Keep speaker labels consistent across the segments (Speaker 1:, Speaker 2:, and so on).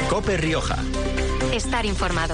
Speaker 1: COPE Rioja.
Speaker 2: Estar informado.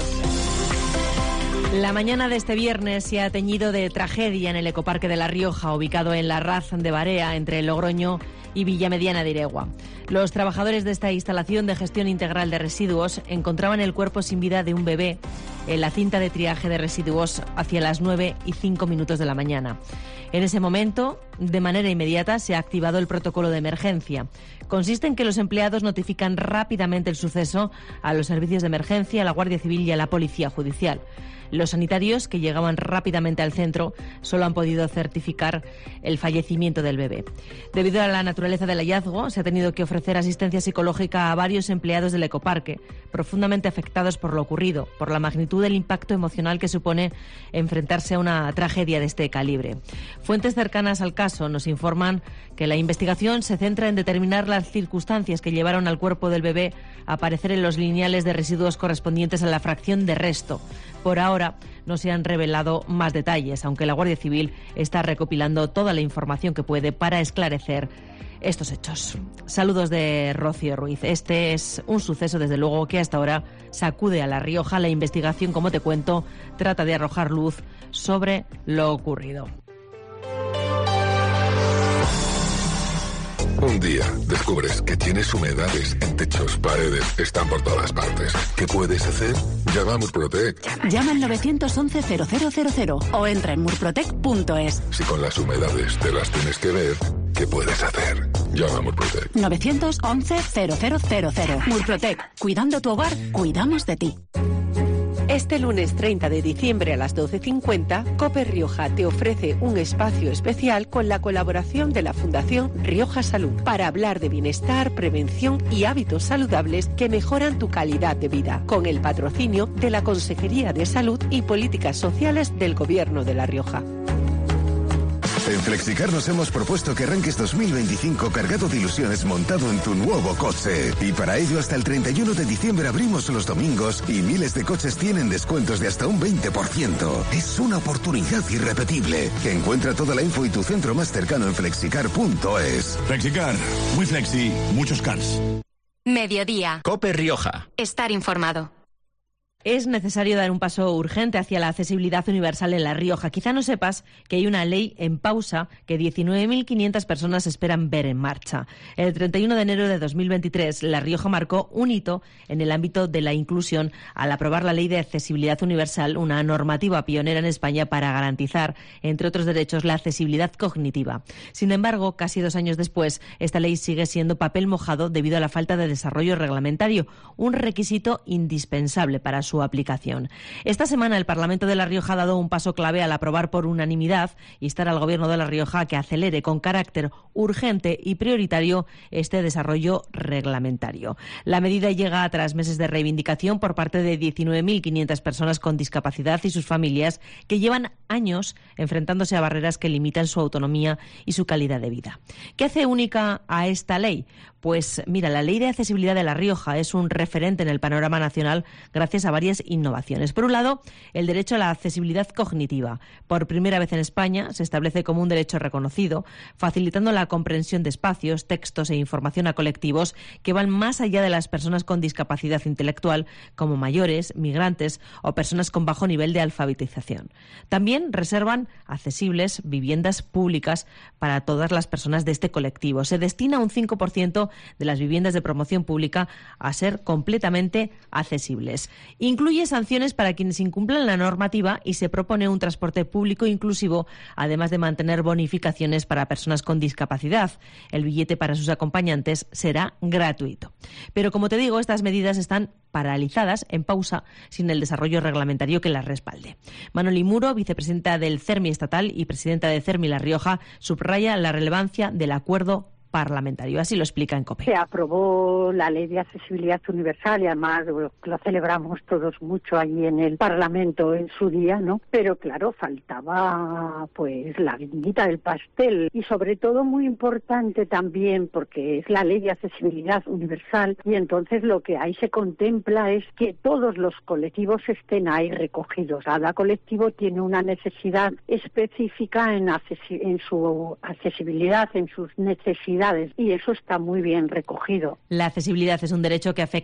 Speaker 3: La mañana de este viernes se ha teñido de tragedia en el ecoparque de La Rioja, ubicado en la Raz de Barea, entre Logroño y Villamediana de Iregua. Los trabajadores de esta instalación de gestión integral de residuos encontraban el cuerpo sin vida de un bebé en la cinta de triaje de residuos hacia las 9:05 de la mañana. En ese momento, de manera inmediata, se ha activado el protocolo de emergencia. Consiste en que los empleados notifican rápidamente el suceso a los servicios de emergencia, a la Guardia Civil y a la Policía Judicial. Los sanitarios, que llegaban rápidamente al centro, solo han podido certificar el fallecimiento del bebé. Debido a la naturaleza del hallazgo, se ha tenido que ofrecer asistencia psicológica a varios empleados del ecoparque, profundamente afectados por lo ocurrido, por la magnitud del impacto emocional que supone enfrentarse a una tragedia de este calibre. Fuentes cercanas al caso nos informan que la investigación se centra en determinar las circunstancias que llevaron al cuerpo del bebé a aparecer en los lineales de residuos correspondientes a la fracción de resto. Por ahora no se han revelado más detalles, aunque la Guardia Civil está recopilando toda la información que puede para esclarecer estos hechos. Saludos de Rocío Ruiz. Este es un suceso, desde luego, que hasta ahora sacude a La Rioja. La investigación, como te cuento, trata de arrojar luz sobre lo ocurrido.
Speaker 4: Un día descubres que tienes humedades en techos, paredes, están por todas partes. ¿Qué puedes hacer? Llama a Murprotec.
Speaker 5: Llama al 911-0000 o entra en murprotec.es.
Speaker 4: Si con las humedades te las tienes que ver, ¿qué puedes hacer? Llama a Murprotec.
Speaker 5: 911-0000. Murprotec. Cuidando tu hogar, cuidamos de ti.
Speaker 6: Este lunes 30 de diciembre a las 12:50, COPE Rioja te ofrece un espacio especial con la colaboración de la Fundación Rioja Salud para hablar de bienestar, prevención y hábitos saludables que mejoran tu calidad de vida, con el patrocinio de la Consejería de Salud y Políticas Sociales del Gobierno de La Rioja.
Speaker 7: En Flexicar nos hemos propuesto que arranques 2025 cargado de ilusiones montado en tu nuevo coche. Y para ello, hasta el 31 de diciembre abrimos los domingos y miles de coches tienen descuentos de hasta un 20%. Es una oportunidad irrepetible. Encuentra toda la info y tu centro más cercano en flexicar.es.
Speaker 8: Flexicar, muy flexi, muchos cars.
Speaker 2: Mediodía.
Speaker 1: COPE Rioja.
Speaker 2: Estar informado.
Speaker 3: Es necesario dar un paso urgente hacia la accesibilidad universal en La Rioja. Quizá no sepas que hay una ley en pausa que 19.500 personas esperan ver en marcha. El 31 de enero de 2023, La Rioja marcó un hito en el ámbito de la inclusión al aprobar la Ley de Accesibilidad Universal, una normativa pionera en España para garantizar, entre otros derechos, la accesibilidad cognitiva. Sin embargo, casi 2 años después, esta ley sigue siendo papel mojado debido a la falta de desarrollo reglamentario, un requisito indispensable para su aplicación. Esta semana el Parlamento de La Rioja ha dado un paso clave al aprobar por unanimidad instar al Gobierno de La Rioja a que acelere con carácter urgente y prioritario este desarrollo reglamentario. La medida llega tras meses de reivindicación por parte de 19.500 personas con discapacidad y sus familias que llevan años enfrentándose a barreras que limitan su autonomía y su calidad de vida. ¿Qué hace única a esta ley? Pues mira, la Ley de Accesibilidad de La Rioja es un referente en el panorama nacional gracias a varias innovaciones. Por un lado, el derecho a la accesibilidad cognitiva. Por primera vez en España se establece como un derecho reconocido, facilitando la comprensión de espacios, textos e información a colectivos que van más allá de las personas con discapacidad intelectual, como mayores, migrantes o personas con bajo nivel de alfabetización. También reservan accesibles viviendas públicas para todas las personas de este colectivo. Se destina un 5% de las viviendas de promoción pública a ser completamente accesibles. Incluye sanciones para quienes incumplan la normativa y se propone un transporte público inclusivo, además de mantener bonificaciones para personas con discapacidad. El billete para sus acompañantes será gratuito. Pero como te digo, estas medidas están paralizadas, en pausa, sin el desarrollo reglamentario que las respalde. Manoli Muro, vicepresidenta del CERMI estatal y presidenta de CERMI La Rioja, subraya la relevancia del acuerdo parlamentario. Así lo explica en COPE.
Speaker 9: Se aprobó la Ley de Accesibilidad Universal y además lo celebramos todos mucho allí en el Parlamento en su día, ¿no? Pero claro, faltaba pues la guinita del pastel y sobre todo muy importante también porque es la Ley de Accesibilidad Universal y entonces lo que ahí se contempla es que todos los colectivos estén ahí recogidos. Cada colectivo tiene una necesidad específica en su accesibilidad, en sus necesidades. Y eso está muy bien recogido.
Speaker 3: La accesibilidad es un derecho que afecta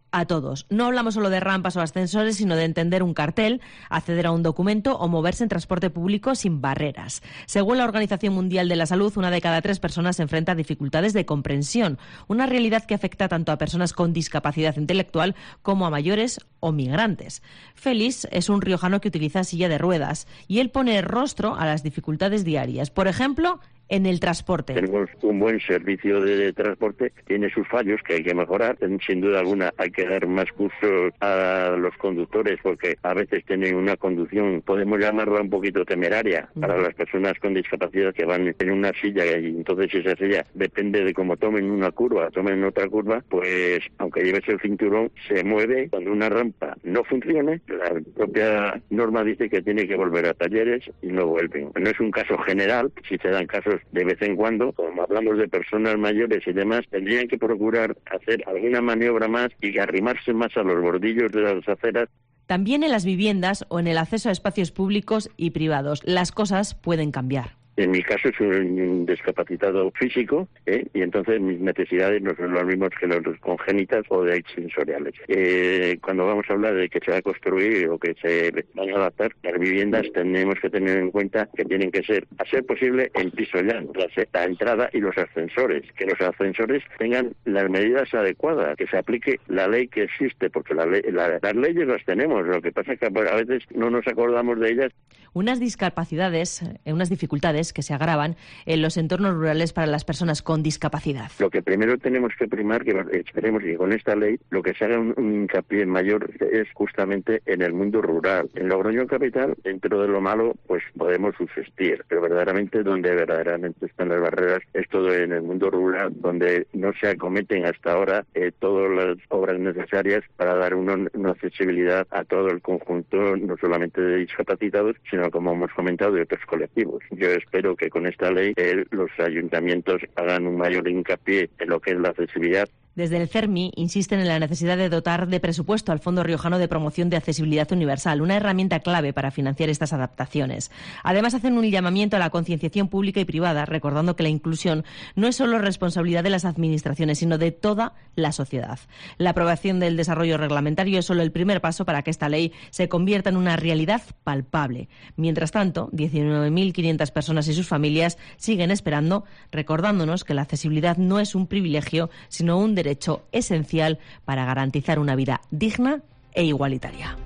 Speaker 3: a todos. No hablamos solo de rampas o ascensores, sino de entender un cartel, acceder a un documento o moverse en transporte público sin barreras. Según la Organización Mundial de la Salud, 1 de cada 3 personas se enfrenta a dificultades de comprensión, una realidad que afecta tanto a personas con discapacidad intelectual como a mayores o migrantes. Félix es un riojano que utiliza silla de ruedas y él pone rostro a las dificultades diarias. Por ejemplo, en el transporte.
Speaker 1: Tenemos un buen servicio de transporte, tiene sus fallos que hay que mejorar. Sin duda alguna hay que dar más cursos a los conductores porque a veces tienen una conducción, podemos llamarla un poquito temeraria, para las personas con discapacidad que van en una silla y entonces esa silla depende de cómo tomen una curva, tomen otra curva, pues aunque lleves el cinturón se mueve. Cuando una rampa no funcione, la propia norma dice que tiene que volver a talleres y no vuelven. No es un caso general, si se dan casos de vez en cuando, como hablamos de personas mayores y demás, tendrían que procurar hacer alguna maniobra más y arrimarse más a los bordillos de las aceras.
Speaker 3: También en las viviendas o en el acceso a espacios públicos y privados, las cosas pueden cambiar.
Speaker 1: En mi caso soy un discapacitado físico, y entonces mis necesidades no son las mismas que las congénitas o de sensoriales. Cuando vamos a hablar de que se va a construir o que se van a adaptar las viviendas, tenemos que tener en cuenta que tienen que ser, a ser posible, en piso llano, la entrada y los ascensores. Que los ascensores tengan las medidas adecuadas, que se aplique la ley que existe, porque las leyes las tenemos, lo que pasa es que a veces no nos acordamos de ellas.
Speaker 3: Unas discapacidades, unas dificultades que se agravan en los entornos rurales para las personas con discapacidad.
Speaker 1: Lo que primero tenemos que primar, que esperemos que con esta ley lo que se haga un hincapié mayor es justamente en el mundo rural. En Logroño capital, dentro de lo malo, pues podemos subsistir, pero verdaderamente donde verdaderamente están las barreras es todo en el mundo rural, donde no se acometen hasta ahora todas las obras necesarias para dar una accesibilidad a todo el conjunto, no solamente de discapacitados, sino, como hemos comentado, de otros colectivos. Yo espero que con esta ley los ayuntamientos hagan un mayor hincapié en lo que es la accesibilidad.
Speaker 3: Desde el CERMI insisten en la necesidad de dotar de presupuesto al Fondo Riojano de Promoción de Accesibilidad Universal, una herramienta clave para financiar estas adaptaciones. Además, hacen un llamamiento a la concienciación pública y privada, recordando que la inclusión no es solo responsabilidad de las administraciones, sino de toda la sociedad. La aprobación del desarrollo reglamentario es solo el primer paso para que esta ley se convierta en una realidad palpable. Mientras tanto, 19.500 personas y sus familias siguen esperando, recordándonos que la accesibilidad no es un privilegio, sino un derecho esencial para garantizar una vida digna e igualitaria.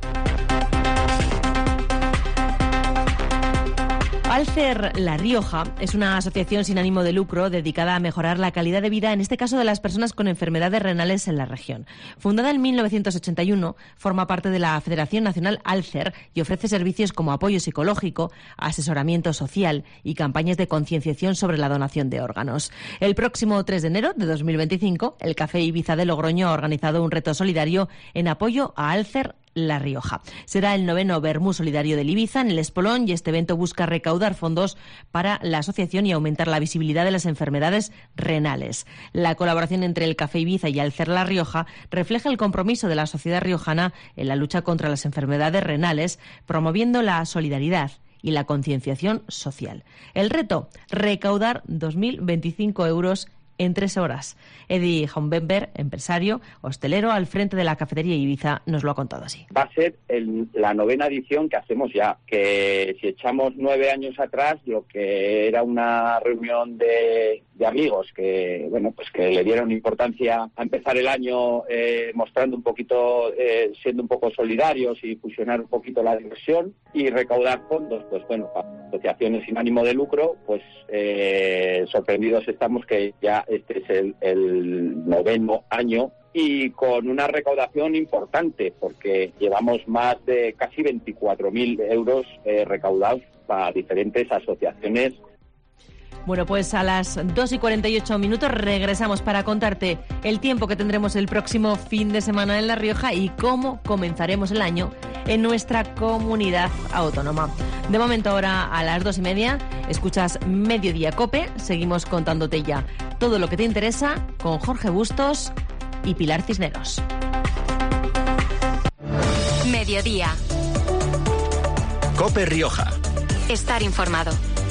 Speaker 3: Alcer La Rioja es una asociación sin ánimo de lucro dedicada a mejorar la calidad de vida, en este caso de las personas con enfermedades renales en la región. Fundada en 1981, forma parte de la Federación Nacional Alcer y ofrece servicios como apoyo psicológico, asesoramiento social y campañas de concienciación sobre la donación de órganos. El próximo 3 de enero de 2025, el Café Ibiza de Logroño ha organizado un reto solidario en apoyo a Alcer La Rioja. Será el 9º Vermú Solidario del Ibiza en el Espolón y este evento busca recaudar fondos para la asociación y aumentar la visibilidad de las enfermedades renales. La colaboración entre el Café Ibiza y Alcer La Rioja refleja el compromiso de la sociedad riojana en la lucha contra las enfermedades renales, promoviendo la solidaridad y la concienciación social. El reto, recaudar 2.025 euros en 3 horas. Eddie Hombember, empresario, hostelero, al frente de la cafetería Ibiza, nos lo ha contado así.
Speaker 10: Va a ser la 9ª edición que hacemos ya, que si echamos 9 años atrás, lo que era una reunión de amigos que, bueno, pues que le dieron importancia a empezar el año mostrando un poquito, siendo un poco solidarios y fusionar un poquito la diversión y recaudar fondos, pues bueno, para asociaciones sin ánimo de lucro, pues sorprendidos estamos que ya este es el 9º año y con una recaudación importante, porque llevamos más de casi 24.000 euros recaudados para diferentes asociaciones.
Speaker 3: Bueno, pues a las 2:48 regresamos para contarte el tiempo que tendremos el próximo fin de semana en La Rioja y cómo comenzaremos el año en nuestra comunidad autónoma. De momento, ahora a las 2:30 escuchas Mediodía COPE. Seguimos contándote ya todo lo que te interesa con Jorge Bustos y Pilar Cisneros.
Speaker 2: Mediodía.
Speaker 11: COPE Rioja.
Speaker 2: Estar informado.